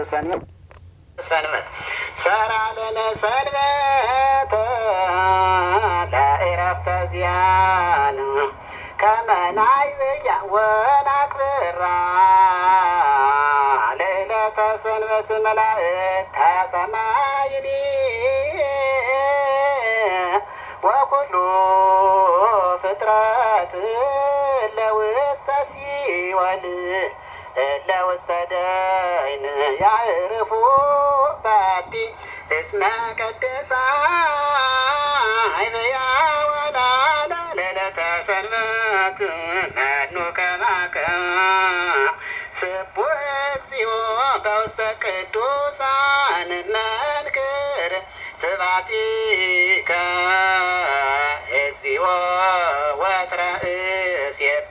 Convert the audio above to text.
ሰንበት ሰራ ለነ ሰንበት ለዕረፍተ ዚአነ ከመ ናይብያ ወናክብራ ለዕለተ ሰንበት መላእክተ ሰማይኒ ወኩሉ ፍጥረት ለውስተ ሲኦል ለውስተ ደይን ያዕርፉ ባቲ እስመ ቅድሳት ወላላ ለዕለተ ሰንበት መኑ ከማከ ስቡሕ እግዚኦ በውስተ ቅዱሳን መንክር ስብሐቲከ እግዚኦ ወትረ እሴብ